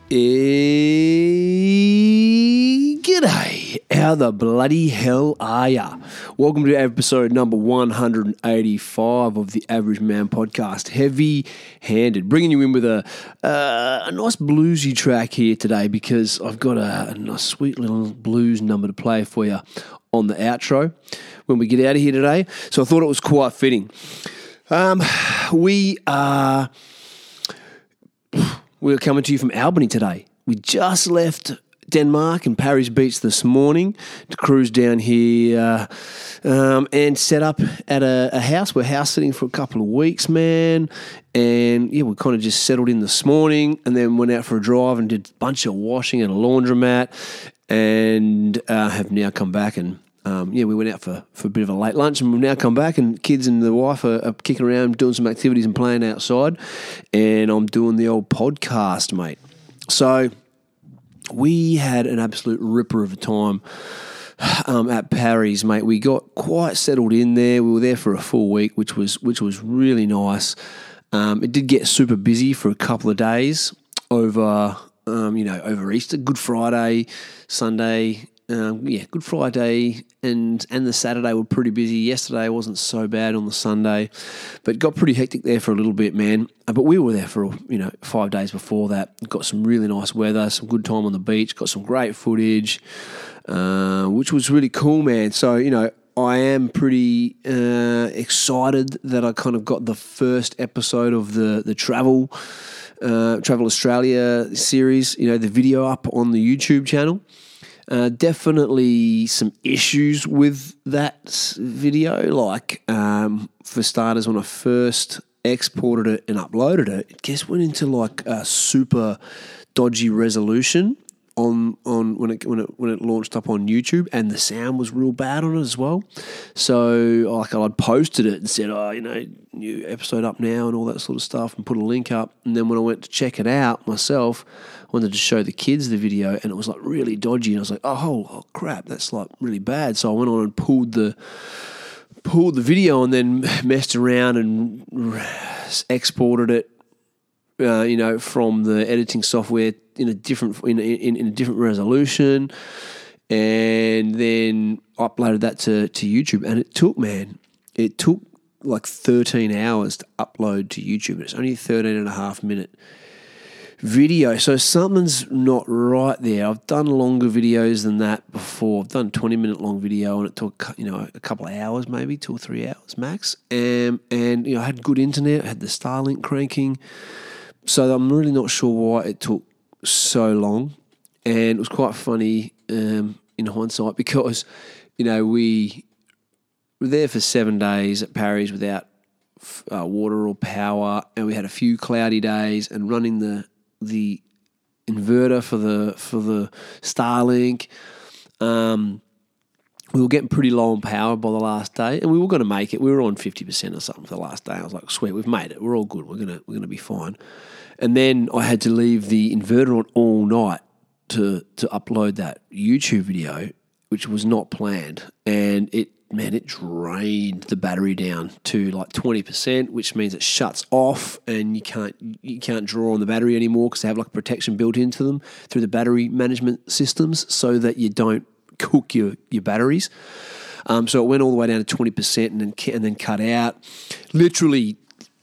G'day. How the bloody hell are ya? Welcome to episode number 185 of the Average Man Podcast. Heavy-handed. Bringing you in with a nice bluesy track here today because I've got a nice sweet little blues number to play for you on the outro when we get out of here today. So I thought it was quite fitting. We're coming to you from Albany today. We just left Denmark and Parry's Beach this morning to cruise down here and set up at a house. We're house sitting for a couple of weeks, man. And yeah, we kind of just settled in this morning and then went out for a drive and did a bunch of washing at a laundromat and have now come back and we went out for a bit of a late lunch and we've now come back and kids and the wife are kicking around doing some activities and playing outside and I'm doing the old podcast, mate. So we had an absolute ripper of a time at Parry's, mate. We got quite settled in there. We were there for a full week, which was really nice. It did get super busy for a couple of days over Easter, Good Friday, Sunday. Good Friday and the Saturday were pretty busy. Yesterday wasn't so bad on the Sunday, but it got pretty hectic there for a little bit, man. But we were there for 5 days before that. Got some really nice weather, some good time on the beach, got some great footage, which was really cool, man. So I am pretty excited that I kind of got the first episode of the Travel Australia series, the video up on the YouTube channel. Definitely some issues with that video. Like, for starters, when I first exported it and uploaded it, it just went into like a super dodgy resolution on when it launched up on YouTube, and the sound was real bad on it as well. So I'd posted it and said, new episode up now and all that sort of stuff, and put a link up. And then when I went to check it out myself, I wanted to show the kids the video, and it was like really dodgy. And I was like, oh crap, that's like really bad. So I went on and pulled the video and then messed around and exported it, from the editing software in a different resolution, and then uploaded that to YouTube. And it took like 13 hours to upload to YouTube. It's only a 13.5-minute video, so something's not right there. I've done longer videos than that before. I've done a 20-minute long video and it took a couple of hours, maybe 2 or 3 hours max. And I had good internet, I had the Starlink cranking, so I'm really not sure why it took so long. And it was quite funny in hindsight because we were there for 7 days at Parry's without water or power, and we had a few cloudy days, and running the inverter for the Starlink. We were getting pretty low on power by the last day, and we were going to make it. We were on 50% or something for the last day. I was like, sweet, we've made it. We're all good. We're gonna be fine. And then I had to leave the inverter on all night to upload that YouTube video, which was not planned, and it drained the battery down to like 20%, which means it shuts off and you can't draw on the battery anymore because they have like protection built into them through the battery management systems so that you don't cook your batteries. So it went all the way down to 20% and then cut out. Literally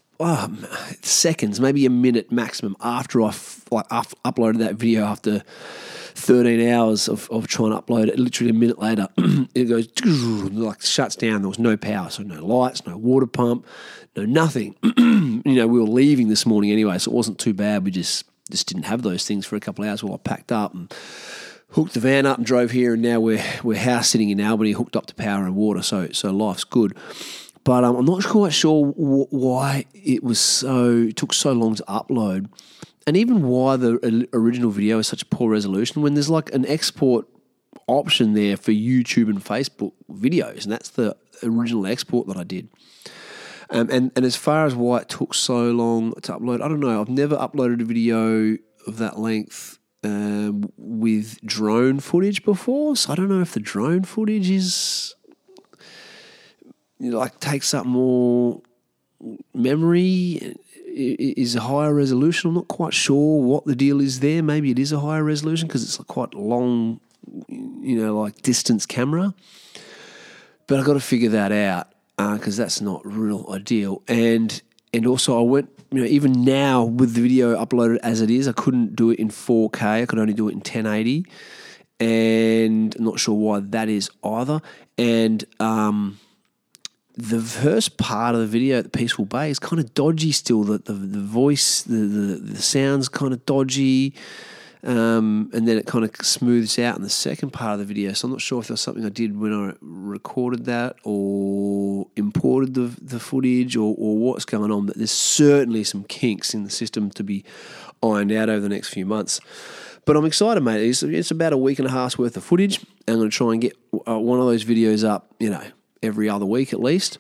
seconds, maybe a minute maximum after I uploaded that video after 13 hours of trying to upload it. Literally a minute later, it goes like shuts down. There was no power, so no lights, no water pump, no nothing. We were leaving this morning anyway, so it wasn't too bad. We just didn't have those things for a couple of hours while I packed up and hooked the van up and drove here. And now we're house sitting in Albany, hooked up to power and water. So life's good. But I'm not quite sure why it took so long to upload. And even why the original video is such a poor resolution when there's like an export option there for YouTube and Facebook videos, and that's the original export that I did. And as far as why it took so long to upload, I don't know. I've never uploaded a video of that length with drone footage before, so I don't know if the drone footage is takes up more memory. is a higher resolution. I'm not quite sure what the deal is there. Maybe it is a higher resolution because it's a quite long, like distance camera. But I've got to figure that out because that's not real ideal. And also I went, even now with the video uploaded as it is, I couldn't do it in 4K. I could only do it in 1080. And I'm not sure why that is either. And the first part of the video at the Peaceful Bay is kind of dodgy still. The voice, the sound's kind of dodgy. And then it kind of smooths out in the second part of the video. So I'm not sure if there's something I did when I recorded that or imported the footage or what's going on. But there's certainly some kinks in the system to be ironed out over the next few months. But I'm excited, mate. It's about a week and a half's worth of footage. I'm going to try and get one of those videos up, every other week at least.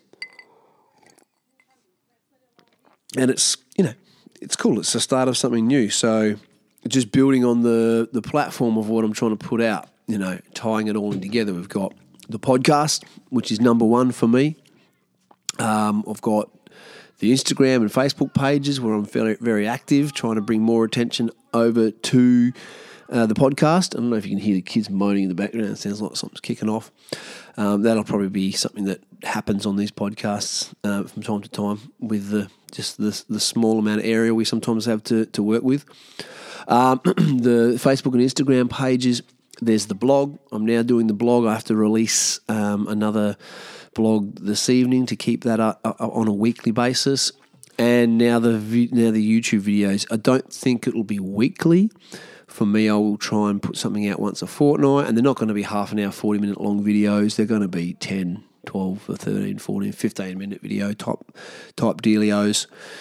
And it's cool. It's the start of something new. So just building on the platform of what I'm trying to put out, tying it all in together. We've got the podcast, which is number one for me. I've got the Instagram and Facebook pages where I'm very, very active, trying to bring more attention over to the podcast. I don't know if you can hear the kids moaning in the background. It sounds like something's kicking off. That'll probably be something that happens on these podcasts from time to time with the small amount of area we sometimes have to work with. The Facebook and Instagram pages, there's the blog. I'm now doing the blog. I have to release another blog this evening to keep that up on a weekly basis. And now the YouTube videos. I don't think it'll be weekly. For me, I will try and put something out once a fortnight, and they're not going to be half an hour, 40-minute long videos. They're going to be 10, 12, or 13, 14, 15-minute video type dealios.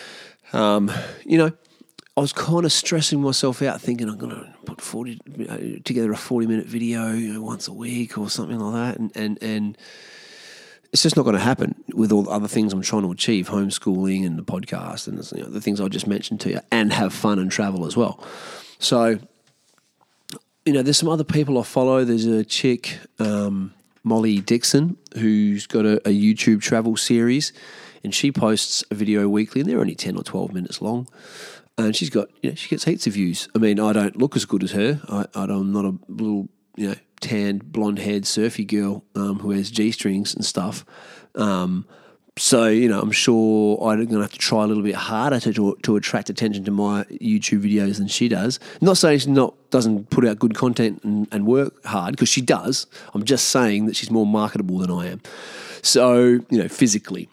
I was kind of stressing myself out thinking I'm going to put together a 40-minute video once a week or something like that, and it's just not going to happen with all the other things I'm trying to achieve, homeschooling and the podcast and the things I just mentioned to you, and have fun and travel as well. So, there's some other people I follow. There's a chick, Molly Dixon, who's got a YouTube travel series, and she posts a video weekly, and they're only 10 or 12 minutes long. And she's got, she gets heaps of views. I mean, I don't look as good as her. I'm not a little, tanned, blonde-haired surfy girl who has G-strings and stuff. So, I'm sure I'm going to have to try a little bit harder to attract attention to my YouTube videos than she does. I'm not saying she doesn't put out good content and work hard, because she does. I'm just saying that she's more marketable than I am. So, physically.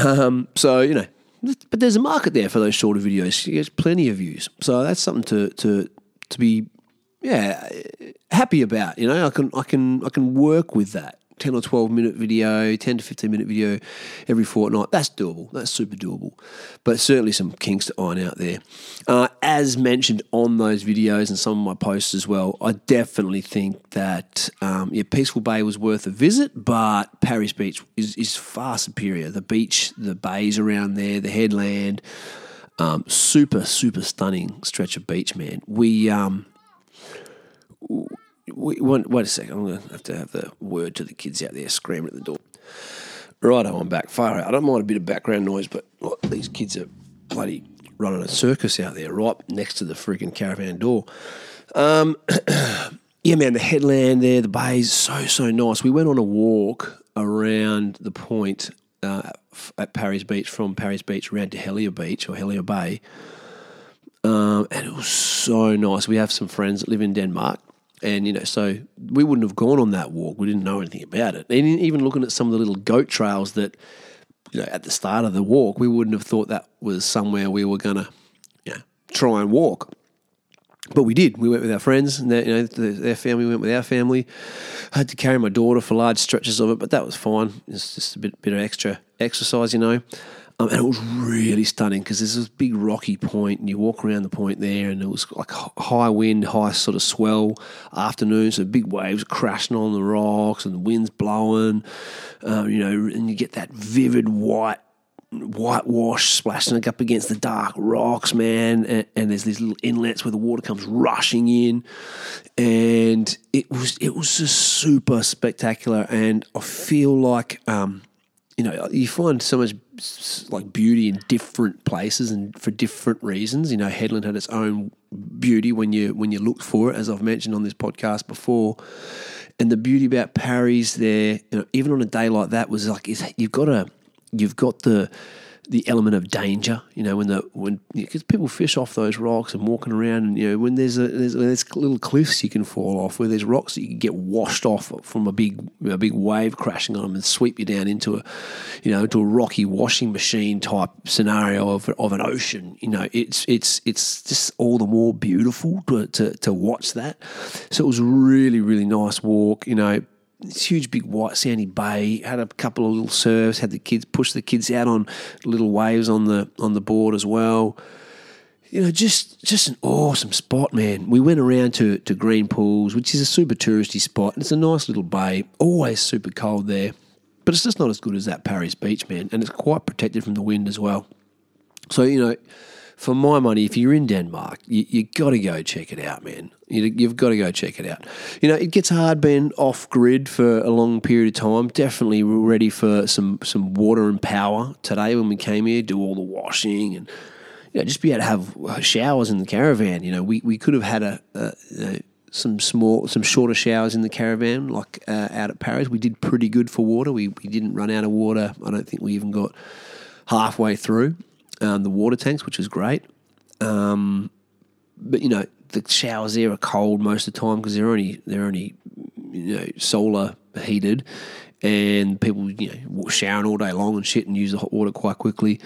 But there's a market there for those shorter videos. She gets plenty of views. So that's something to be happy about. I can work with that. 10 or 12 minute video, 10 to 15 minute video every fortnight. That's doable. That's super doable. But certainly some kinks to iron out there. As mentioned on those videos and some of my posts as well, I definitely think that Peaceful Bay was worth a visit, but Parry's Beach is far superior. The beach, the bays around there, the headland, super, super stunning stretch of beach, man. Wait a second, I'm going to have the word to the kids out there screaming at the door. Righto, I'm back. Far out. I don't mind a bit of background noise, but these kids are bloody running a circus out there right next to the freaking caravan door. Yeah, man, the headland there, the bay's so nice. We went on a walk around the point at Parry's Beach, from Parry's Beach around to Hellier Beach or Hellier Bay, and it was so nice. We have some friends that live in Denmark. And, so we wouldn't have gone on that walk. We didn't know anything about it. And even looking at some of the little goat trails that, at the start of the walk, we wouldn't have thought that was somewhere we were going to, try and walk. But we did. We went with our friends, and their family went with our family. I had to carry my daughter for large stretches of it, but that was fine. It's just a bit of extra exercise, and it was really stunning because there's this big rocky point, and you walk around the point there, and it was like high wind, high sort of swell afternoon, so big waves crashing on the rocks and the wind's blowing, and you get that vivid whitewash splashing up against the dark rocks, man, and there's these little inlets where the water comes rushing in, and it was just super spectacular, and I feel like you find so much like beauty in different places and for different reasons. Headland had its own beauty when you looked for it, as I've mentioned on this podcast before. And the beauty about Parry's there, even on a day like that, was like you've got the element of danger, because people fish off those rocks and walking around, and when there's little cliffs you can fall off, where there's rocks that you can get washed off from a big wave crashing on them and sweep you down into a rocky washing machine type scenario of an ocean. It's just all the more beautiful to watch that. So it was a really, really nice walk. This huge big white sandy bay, had a couple of little surfs, had the kids push the kids out on little waves on the board as well. Just an awesome spot, man. We went around to Green Pools, which is a super touristy spot. It's a nice little bay, always super cold there, but it's just not as good as that Parry's Beach, man, and it's quite protected from the wind as well. So, for my money, if you're in Denmark, you got to go check it out, man. You've got to go check it out. It gets hard being off-grid for a long period of time. Definitely ready for some water and power today when we came here, do all the washing and just be able to have showers in the caravan. We could have had some shorter showers in the caravan, like out at Parry's. We did pretty good for water. We didn't run out of water. I don't think we even got halfway through the water tanks, which was great. But the showers there are cold most of the time because they're only solar heated, and people showering all day long and shit and use the hot water quite quickly.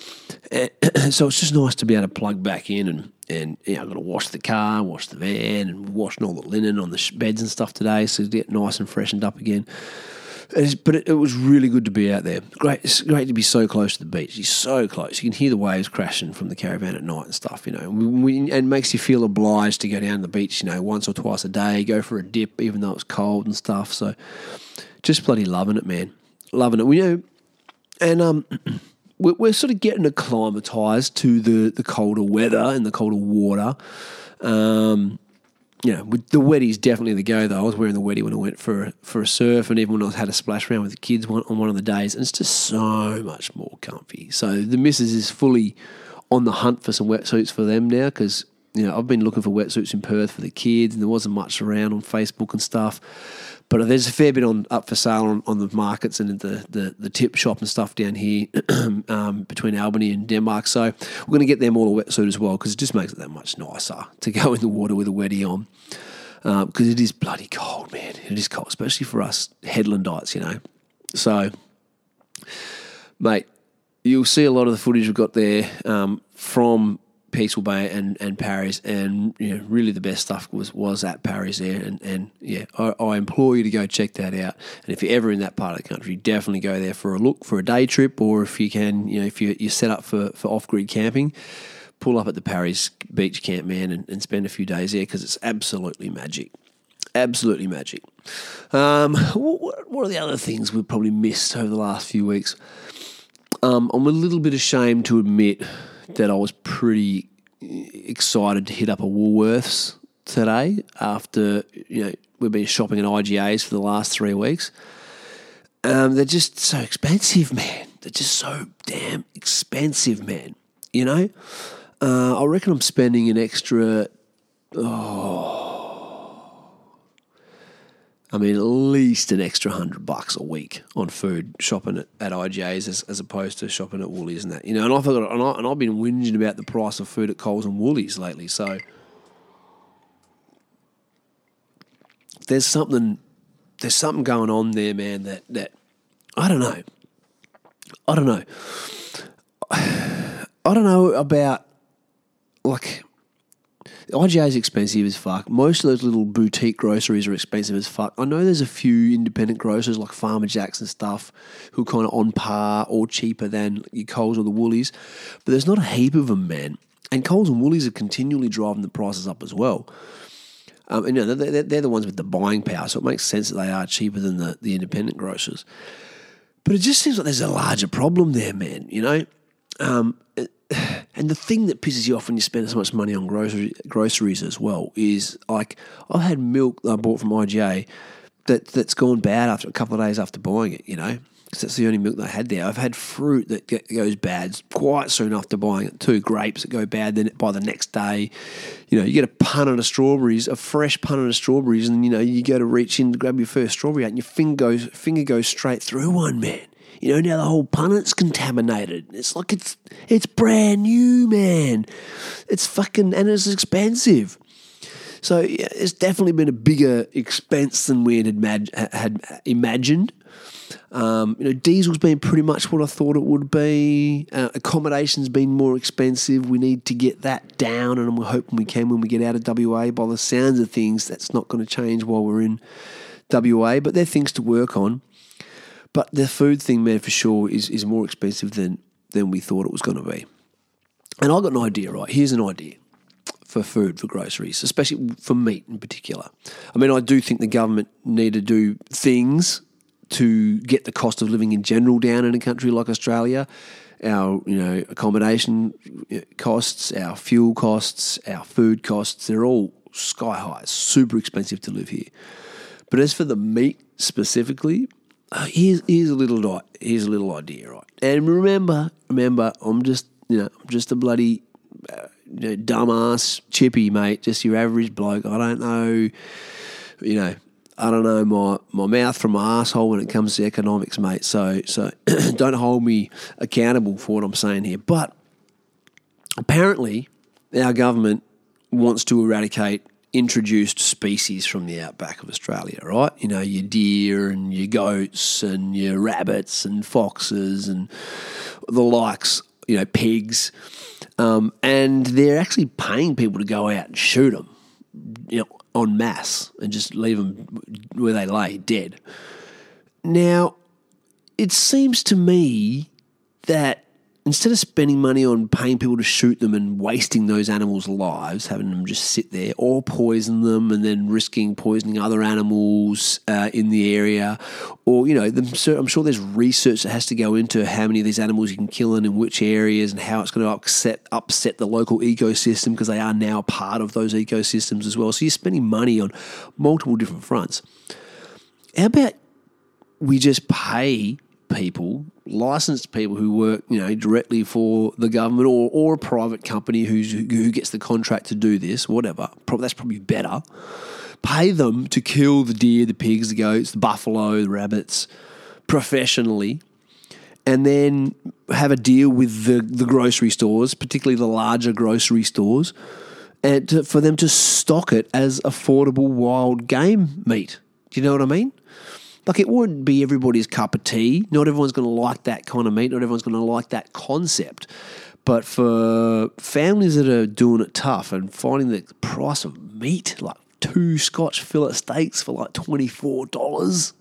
So it's just nice to be able to plug back in and I've got to wash the car, wash the van, and washing all the linen on the beds and stuff today, so to get nice and freshened up again. But it was really good to be out there. It's great to be so close to the beach. You're so close. You can hear the waves crashing from the caravan at night and stuff, and it makes you feel obliged to go down to the beach, once or twice a day, go for a dip, even though it's cold and stuff. So just bloody loving it, man. Loving it. And we're sort of getting acclimatised to the colder weather and the colder water. The Wetty's definitely the go, though. I was wearing the Wetty when I went for a surf, and even when I had a splash around with the kids on one of the days, and it's just so much more comfy. So the missus is fully on the hunt for some wetsuits for them now, because I've been looking for wetsuits in Perth for the kids, and there wasn't much around on Facebook and stuff. But there's a fair bit up for sale on the markets and the tip shop and stuff down here between Albany and Denmark. So we're going to get them all a wetsuit as well, because it just makes it that much nicer to go in the water with a Wetty on. Because it is bloody cold, man. It is cold, especially for us Headlandites, So, mate, you'll see a lot of the footage we've got there from Peaceful Bay and Parry's, and really the best stuff was at Parry's there, and I implore you to go check that out. And if you're ever in that part of the country, definitely go there for a look, for a day trip, or if you can, if you're set up for off-grid camping, pull up at the Parry's Beach Camp, man, and spend a few days there, because it's absolutely magic. Absolutely magic. What are the other things we've probably missed over the last few weeks? I'm a little bit ashamed to admit that I was pretty excited to hit up a Woolworths today after, we've been shopping at IGA's for the last 3 weeks. They're just so expensive, man. They're just so damn expensive, man. I reckon I'm spending an extra, at least an extra $100 a week on food shopping at IGA's as opposed to shopping at Woolies and that. And I've been whinging about the price of food at Coles and Woolies lately. So there's something going on there, man. That I don't know. I don't know about, like, IGA is expensive as fuck. Most of those little boutique groceries are expensive as fuck. I know there's a few independent grocers like Farmer Jacks and stuff who are kind of on par or cheaper than your Coles or the Woolies, but there's not a heap of them, man. And Coles and Woolies are continually driving the prices up as well. They're the ones with the buying power, so it makes sense that they are cheaper than the independent grocers. But it just seems like there's a larger problem there, man, And the thing that pisses you off when you spend so much money on groceries as well is, like, I've had milk that I bought from IGA that's gone bad after a couple of days after buying it, because that's the only milk they had there. I've had fruit that goes bad quite soon after buying it too. Grapes that go bad then by the next day. You get a punnet of strawberries, a fresh punnet of strawberries, and you go to reach in to grab your first strawberry out, and your finger goes straight through one, man. Now the whole punnet's contaminated. It's like it's brand new, man. It's fucking, and it's expensive. So yeah, it's definitely been a bigger expense than we had imagined. Diesel's been pretty much what I thought it would be. Accommodation's been more expensive. We need to get that down, and we're hoping we can when we get out of WA. By the sounds of things, that's not going to change while we're in WA, but they're things to work on. But the food thing, man, for sure is more expensive than we thought it was going to be. And I've got an idea, right? Here's an idea for food, for groceries, especially for meat in particular. I mean, I do think the government need to do things to get the cost of living in general down in a country like Australia. Our, accommodation costs, our fuel costs, our food costs, they're all sky high. It's super expensive to live here. But as for the meat specifically, here's a little idea, right? And remember, I'm just a bloody dumbass chippy, mate. Just your average bloke. I don't know, I don't know my mouth from my asshole when it comes to economics, mate. So don't hold me accountable for what I'm saying here. But apparently, our government wants to eradicate introduced species from the outback of Australia, right? Your deer and your goats and your rabbits and foxes and the likes, pigs. And they're actually paying people to go out and shoot them, en masse, and just leave them where they lay, dead. Now, it seems to me that instead of spending money on paying people to shoot them and wasting those animals' lives, having them just sit there, or poison them and then risking poisoning other animals in the area, or, I'm sure there's research that has to go into how many of these animals you can kill and in which areas and how it's going to upset the local ecosystem, because they are now part of those ecosystems as well. So you're spending money on multiple different fronts. How about we just pay people, licensed people who work, directly for the government or a private company who gets the contract to do this, whatever. That's probably better. Pay them to kill the deer, the pigs, the goats, the buffalo, the rabbits professionally, and then have a deal with the grocery stores, particularly the larger grocery stores, and for them to stock it as affordable wild game meat. Do you know what I mean? Like, it wouldn't be everybody's cup of tea. Not everyone's going to like that kind of meat. Not everyone's going to like that concept. But for families that are doing it tough and finding the price of meat, like 2 Scotch fillet steaks for like $24,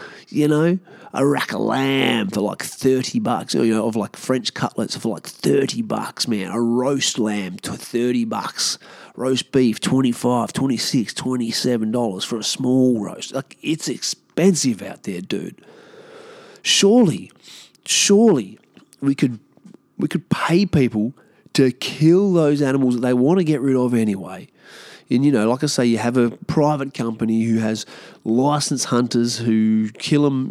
a rack of lamb for like $30, of like French cutlets for like $30, man. A roast lamb to $30. Roast beef, $25, $26, $27 for a small roast. Like, it's expensive out there, dude. Surely we could pay people to kill those animals that they want to get rid of anyway. And, like I say, you have a private company who has licensed hunters who kill them,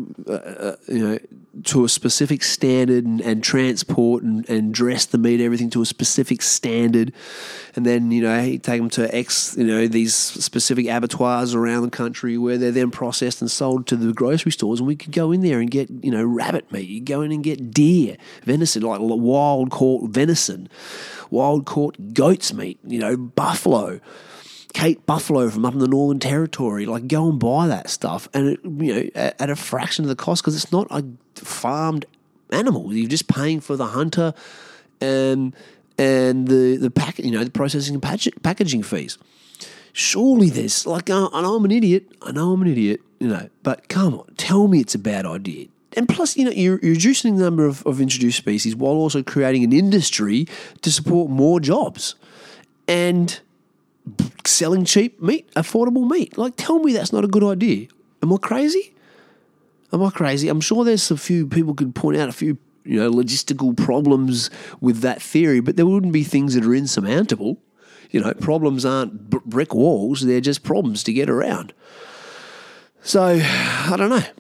to a specific standard and transport and dress the meat, everything to a specific standard. And then, take them to these specific abattoirs around the country where they're then processed and sold to the grocery stores. And we could go in there and get, rabbit meat. You go in and get deer, venison, like wild caught venison, wild caught goat's meat, buffalo, Cape buffalo from up in the Northern Territory. Like, go and buy that stuff, and at a fraction of the cost, because it's not a farmed animal. You're just paying for the hunter and the the processing and packaging fees. Surely there's I know I'm an idiot, but come on, tell me it's a bad idea. And plus, you're reducing the number of introduced species while also creating an industry to support more jobs and selling cheap meat, affordable meat. Like, tell me that's not a good idea. Am I crazy? I'm sure there's a few people could point out a few, logistical problems with that theory, but there wouldn't be things that are insurmountable. Problems aren't brick walls. They're just problems to get around. So, I don't know.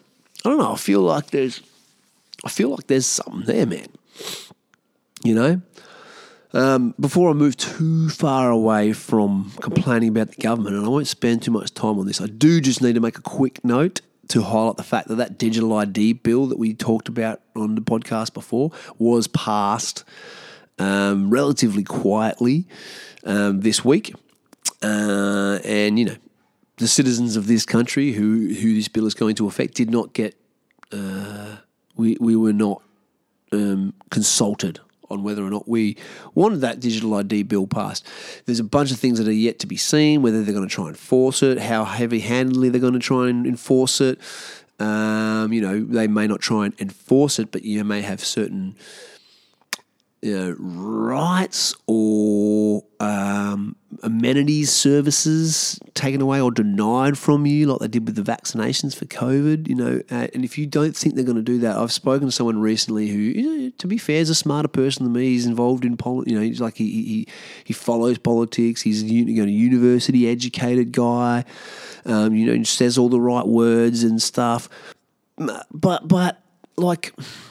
don't know. I feel like there's something there, man. You know? Before I move too far away from complaining about the government, and I won't spend too much time on this, I do just need to make a quick note to highlight the fact that digital ID bill that we talked about on the podcast before was passed relatively quietly this week. And, you know, the citizens of this country who this bill is going to affect did not get, we were not consulted on whether or not we wanted that digital ID bill passed. There's a bunch of things that are yet to be seen, whether they're going to try and enforce it, how heavy-handedly they're going to try and enforce it. You know, they may not try and enforce it, but you may have certain rights or amenities, services taken away or denied from you, like they did with the vaccinations for COVID, you know. And if you don't think they're going to do that, I've spoken to someone recently who, you know, to be fair, is a smarter person than me. He's involved in he's like he follows politics. He's a university educated guy. You know, says all the right words and stuff. But like.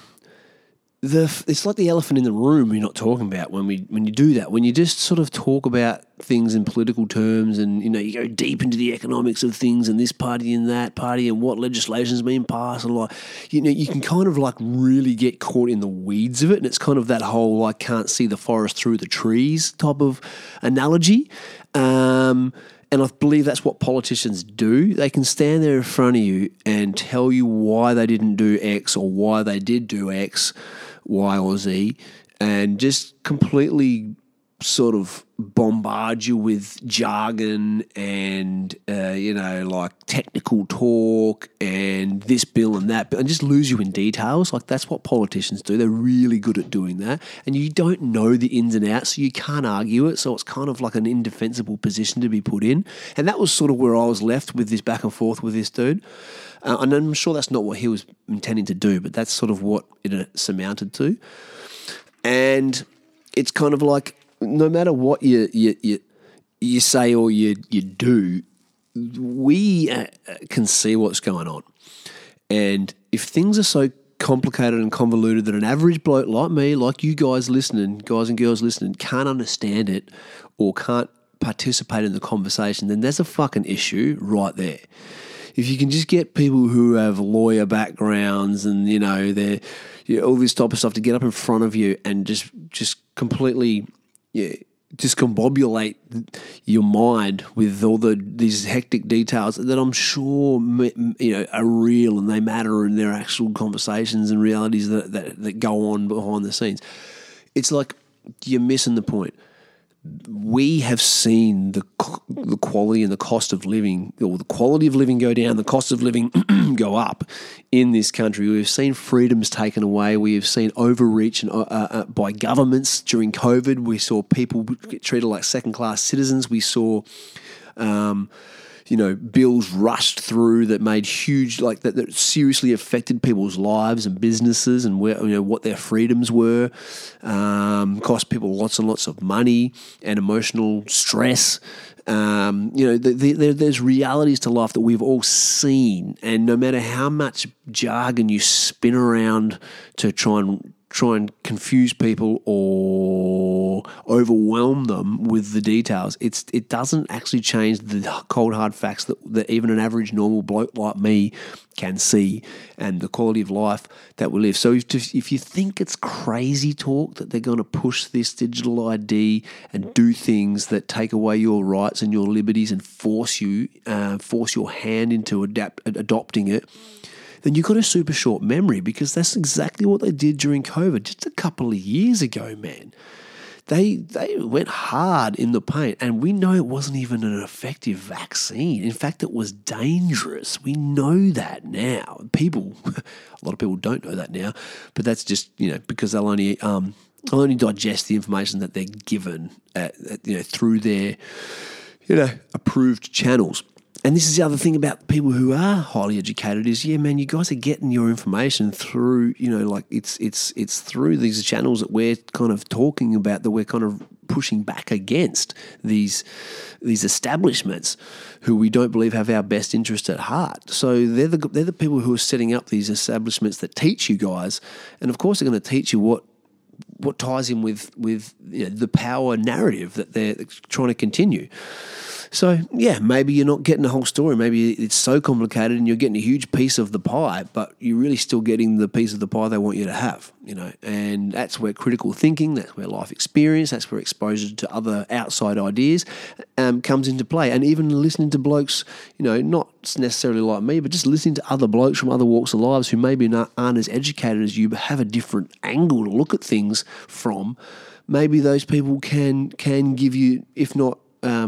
It's like the elephant in the room you're not talking about when you do that. When you just sort of talk about things in political terms and, you know, you go deep into the economics of things and this party and that party and what legislation's been passed and like, you know, you can kind of like really get caught in the weeds of it, and it's kind of that whole like can't see the forest through the trees type of analogy. And I believe that's what politicians do. They can stand there in front of you and tell you why they didn't do X or why they did do X, Y, or Z, and just completely sort of bombard you with jargon and, you know, like technical talk and this bill and that, and just lose you in details. Like that's what politicians do. They're really good at doing that. And you don't know the ins and outs, so you can't argue it. So it's kind of like an indefensible position to be put in. And that was sort of where I was left with this back and forth with this dude. And I'm sure that's not what he was intending to do, but that's sort of what it surmounted to. And it's kind of like, no matter what you say or you do, we can see what's going on. And if things are so complicated and convoluted that an average bloke like me, like you guys listening, guys and girls listening, can't understand it or can't participate in the conversation, then there's a fucking issue right there. If you can just get people who have lawyer backgrounds and, you know, they're all this type of stuff to get up in front of you and just completely discombobulate your mind with all these hectic details that I'm sure, you know, are real and they matter and they're actual conversations and realities that go on behind the scenes. It's like you're missing the point. We have seen the quality and the cost of living, or the quality of living go down, the cost of living go up in this country. We've seen freedoms taken away. We have seen overreach by governments during COVID. We saw people get treated like second-class citizens. We saw, you know, bills rushed through that made huge, like that seriously affected people's lives and businesses and where, you know, what their freedoms were. Cost people lots and lots of money and emotional stress. You know, there's realities to life that we've all seen, and no matter how much jargon you spin around to try and confuse people or overwhelm them with the details, it doesn't actually change the cold hard facts that even an average normal bloke like me can see and the quality of life that we live. So if you think it's crazy talk that they're going to push this digital ID and do things that take away your rights and your liberties and force your hand into adopting it, then you've got a super short memory, because that's exactly what they did during COVID just a couple of years ago, man. They went hard in the paint, and we know it wasn't even an effective vaccine. In fact, it was dangerous. We know that now. A lot of people don't know that now, but that's just, you know, because they'll only digest the information that they're given through their, you know, approved channels. And this is the other thing about people who are highly educated is, yeah, man, you guys are getting your information through, you know, like it's through these channels that we're kind of talking about, that we're kind of pushing back against these establishments who we don't believe have our best interest at heart. So they're the people who are setting up these establishments that teach you guys, and of course they're going to teach you what ties in with the power narrative that they're trying to continue. So, yeah, maybe you're not getting the whole story. Maybe it's so complicated and you're getting a huge piece of the pie, but you're really still getting the piece of the pie they want you to have, And that's where critical thinking, that's where life experience, that's where exposure to other outside ideas comes into play. And even listening to blokes, not necessarily like me, but just listening to other blokes from other walks of lives who maybe aren't as educated as you, but have a different angle to look at things from. Maybe those people can give you, if not...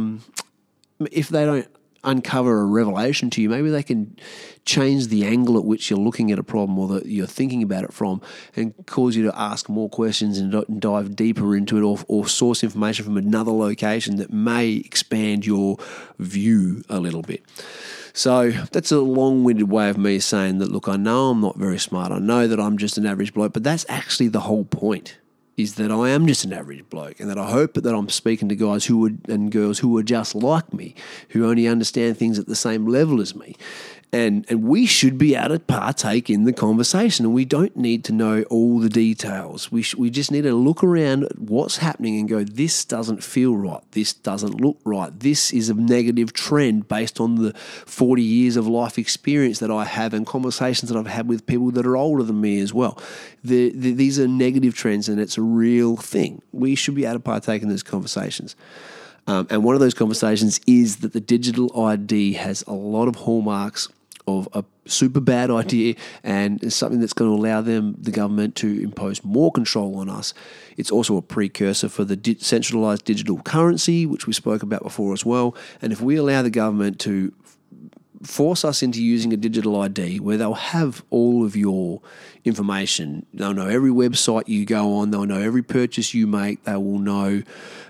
if they don't uncover a revelation to you, maybe they can change the angle at which you're looking at a problem or that you're thinking about it from and cause you to ask more questions and dive deeper into it or source information from another location that may expand your view a little bit. So that's a long-winded way of me saying that, look, I know I'm not very smart. I know that I'm just an average bloke, but that's actually the whole point. Is that I am just an average bloke, and that I hope that I'm speaking to guys and girls who are just like me, who only understand things at the same level as me. And we should be able to partake in the conversation, and we don't need to know all the details. We just need to look around at what's happening and go, this doesn't feel right, this doesn't look right, this is a negative trend based on the 40 years of life experience that I have and conversations that I've had with people that are older than me as well. These are negative trends, and it's a real thing. We should be able to partake in those conversations. And one of those conversations is that the digital ID has a lot of hallmarks of a super bad idea and is something that's going to allow the government to impose more control on us. It's also a precursor for the centralised digital currency, which we spoke about before as well. And if we allow the government to force us into using a digital ID where they'll have all of your information, they'll know every website you go on, they'll know every purchase you make, they will know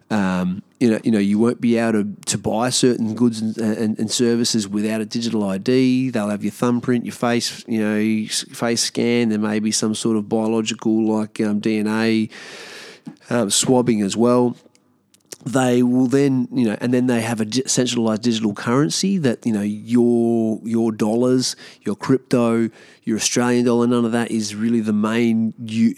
you won't be able to buy certain goods and services without a digital ID. They'll have your thumbprint, your face, face scan. There may be some sort of biological like DNA swabbing as well. They will then, and then they have a centralized digital currency that, your dollars, your crypto, your Australian dollar, none of that is really the main,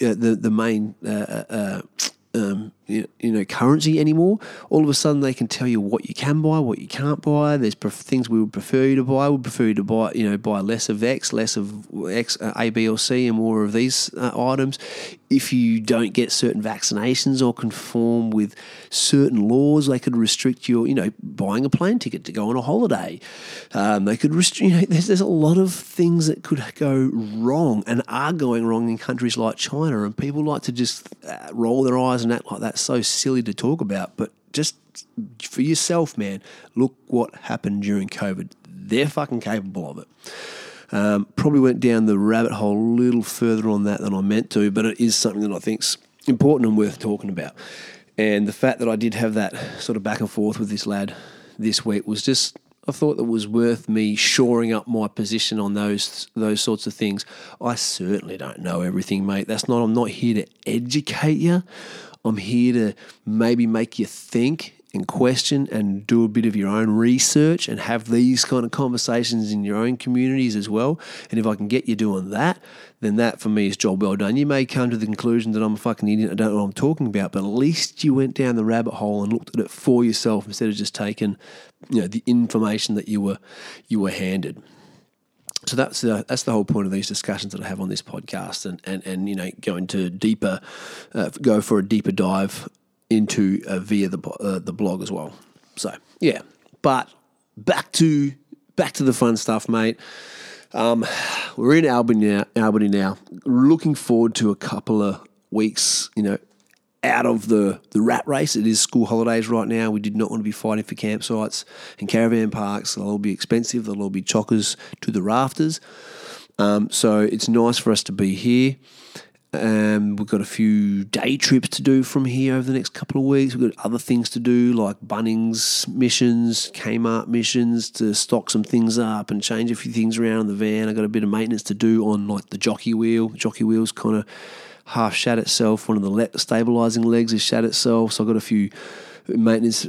currency anymore. All of a sudden they can tell you what you can buy, what you can't buy. There's things we would prefer you to buy. We'd prefer you to buy less of X, less of X, A, B or C and more of these items. If you don't get certain vaccinations or conform with certain laws, they could restrict your, buying a plane ticket to go on a holiday. They could restrict, there's a lot of things that could go wrong and are going wrong in countries like China, and people like to just roll their eyes and act like that's so silly to talk about. But just for yourself, man, look what happened during COVID. They're fucking capable of it. Probably went down the rabbit hole a little further on that than I meant to, but it is something that I think's important and worth talking about. And the fact that I did have that sort of back and forth with this lad this week was just, I thought that was worth me shoring up my position on those sorts of things. I certainly don't know everything, mate. I'm not here to educate you. I'm here to maybe make you think and question and do a bit of your own research and have these kind of conversations in your own communities as well. And if I can get you doing that, then that for me is job well done. You may come to the conclusion that I'm a fucking idiot, I don't know what I'm talking about, but at least you went down the rabbit hole and looked at it for yourself instead of just taking, the information that you were handed. So that's the whole point of these discussions that I have on this podcast, and go into deeper, go for a deeper dive into via the blog as well. So yeah, but back to the fun stuff, mate. We're in Albany now. Looking forward to a couple of weeks, out of the rat race. It is school holidays right now. We did not want to be fighting for campsites and caravan parks. They'll all be expensive. They'll all be chockers to the rafters. So it's nice for us to be here. We've got a few day trips to do from here over the next couple of weeks. We've got other things to do like Bunnings missions, Kmart missions to stock some things up and change a few things around in the van. I've got a bit of maintenance to do on like the jockey wheel. The jockey wheel's kind of half shat itself. One of the stabilising legs is shat itself. So I've got a few maintenance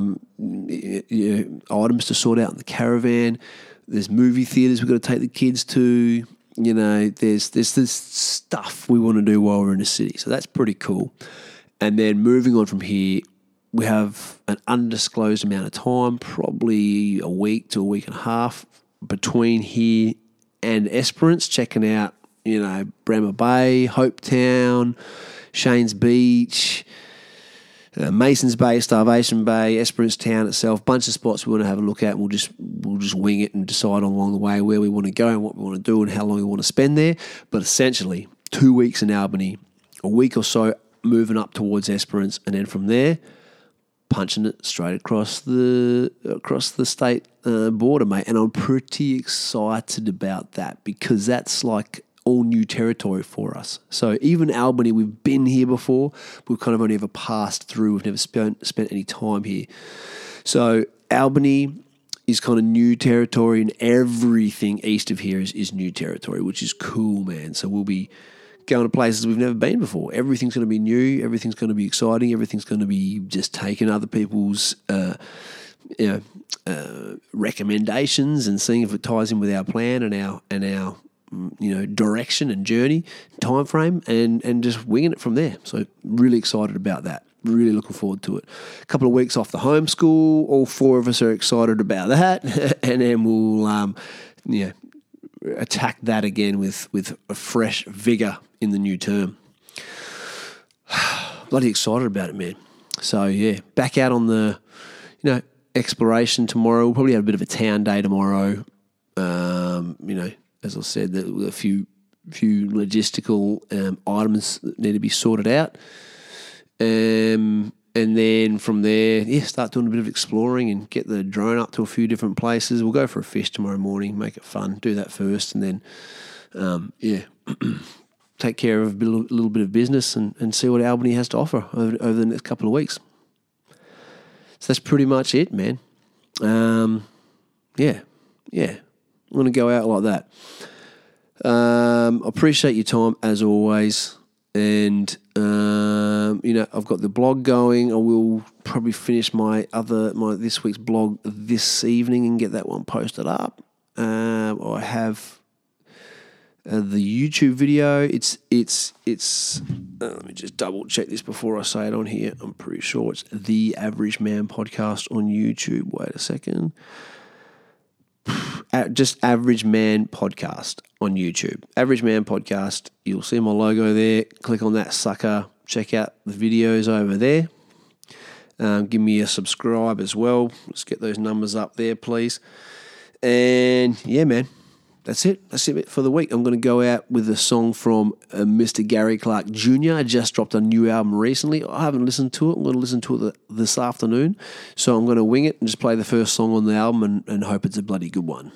items to sort out in the caravan. There's movie theatres we've got to take the kids to. There's this stuff we want to do while we're in the city. So that's pretty cool. And then moving on from here, we have an undisclosed amount of time, probably a week to a week and a half between here and Esperance, checking out, Bremer Bay, Hopetown, Shane's Beach, Mason's Bay, Starvation Bay, Esperance Town itself, bunch of spots we want to have a look at. We'll just wing it and decide along the way where we want to go and what we want to do and how long we want to spend there. But essentially, 2 weeks in Albany, a week or so moving up towards Esperance, and then from there, punching it straight across the state border, mate. And I'm pretty excited about that because that's like all new territory for us. So even Albany, we've been here before. We've kind of only ever passed through. We've never spent any time here. So Albany is kind of new territory, and everything east of here is new territory, which is cool, man. So we'll be going to places we've never been before. Everything's going to be new. Everything's going to be exciting. Everything's going to be just taking other people's recommendations and seeing if it ties in with our plan and our direction and journey, time frame, and just winging it from there. So really excited about that. Really looking forward to it. A couple of weeks off the homeschool. All four of us are excited about that, and then we'll attack that again with a fresh vigor in the new term. Bloody excited about it, man. So yeah, back out on the exploration tomorrow. We'll probably have a bit of a town day tomorrow. As I said, a few logistical items that need to be sorted out. And then from there, start doing a bit of exploring and get the drone up to a few different places. We'll go for a fish tomorrow morning, make it fun, do that first, and then, take care of a little bit of business and see what Albany has to offer over the next couple of weeks. So that's pretty much it, man. I'm going to go out like that. I appreciate your time as always. And, I've got the blog going. I will probably finish my this week's blog this evening and get that one posted up. I have the YouTube video. It's let me just double check this before I say it on here. I'm pretty sure it's The Average Man Podcast on YouTube. Wait a second. Just Average Man Podcast on YouTube. Average Man Podcast. You'll see my logo there. Click on that sucker. Check out the videos over there. Give me a subscribe as well. Let's get those numbers up there, please. And yeah, man, that's it. That's it for the week. I'm going to go out with a song from Mr. Gary Clark Jr. I just dropped a new album recently. I haven't listened to it. I'm going to listen to it this afternoon. So I'm going to wing it and just play the first song on the album and hope it's a bloody good one.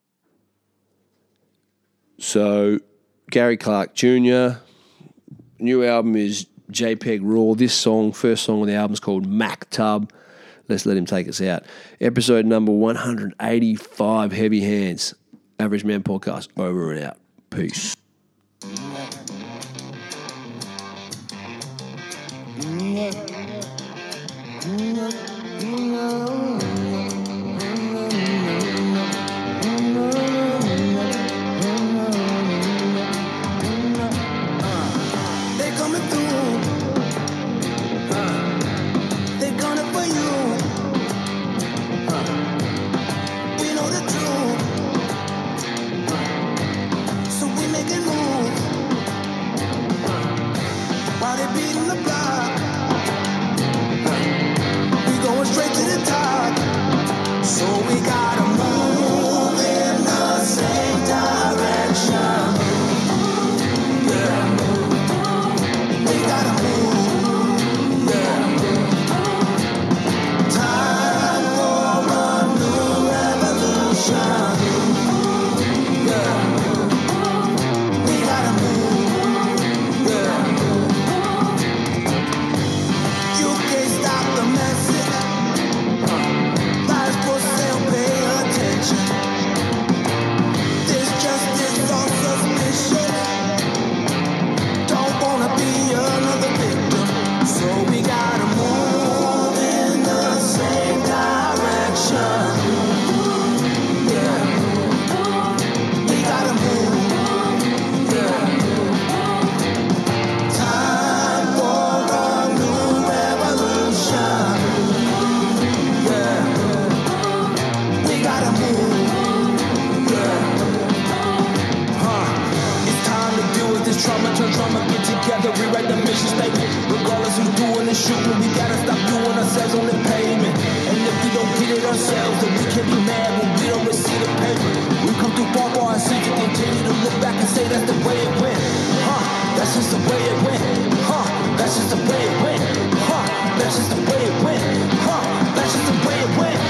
So Gary Clark Jr., new album is JPEG Raw. This song, first song on the album, is called Mac Tub. Let's let him take us out. Episode number 185, Heavy Hands. Average Man Podcast, over and out. Peace. mission statement. Regardless who's doing the shooting, we gotta stop doing ourselves on the pavement. And if we don't get it ourselves, then we can't be mad when we don't receive the payment. We come too far for our sins to continue to look back and say that's the way it went. That's just the way it went. That's just the way it went. That's just the way it went. That's just the way it went.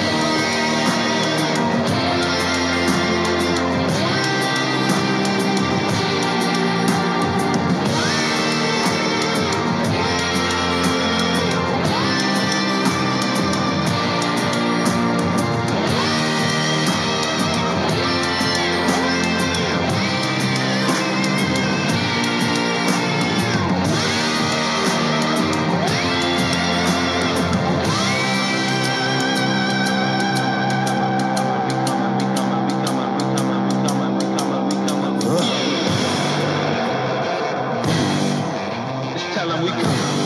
Tell 'em we come.